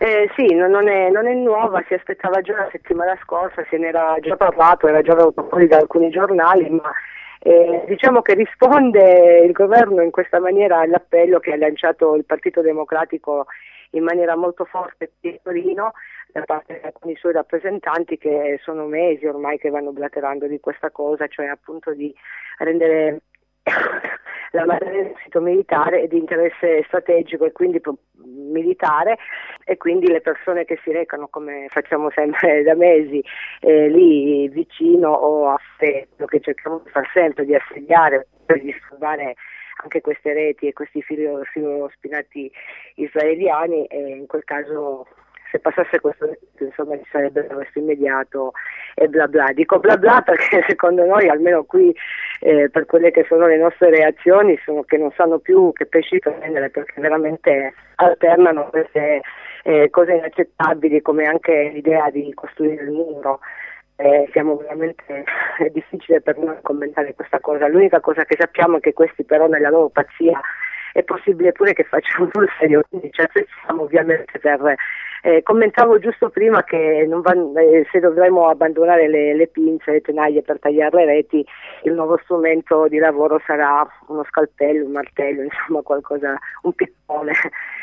Sì, non è nuova, si aspettava già la settimana scorsa, se ne era già parlato, era già venuto fuori da alcuni giornali, ma diciamo che risponde il governo in questa maniera all'appello che ha lanciato il Partito Democratico in maniera molto forte a Torino da parte di alcuni suoi rappresentanti, che sono mesi ormai che vanno blaterando di questa cosa, cioè appunto di rendere la materia del sito militare è di interesse strategico e quindi militare, e quindi le persone che si recano, come facciamo sempre da mesi, lì vicino o a quello che cerchiamo di far sempre, di assediare, di disturbare anche queste reti e questi filo spinati israeliani, e in quel caso se passasse questo decreto, insomma, ci sarebbe l'arresto immediato e bla bla. Dico bla bla perché secondo noi, almeno qui, per quelle che sono le nostre reazioni, sono che non sanno più che pesci prendere, perché veramente alternano queste cose inaccettabili, come anche l'idea di costruire il muro. Siamo veramente, è difficile per noi commentare questa cosa. L'unica cosa che sappiamo è che questi però nella loro pazzia è possibile pure che facciano sul serio, quindi ci attrezziamo ovviamente per... commentavo giusto prima che se dovremo abbandonare le pinze, le tenaglie per tagliare le reti, il nuovo strumento di lavoro sarà uno scalpello, un martello, insomma qualcosa, un piccone,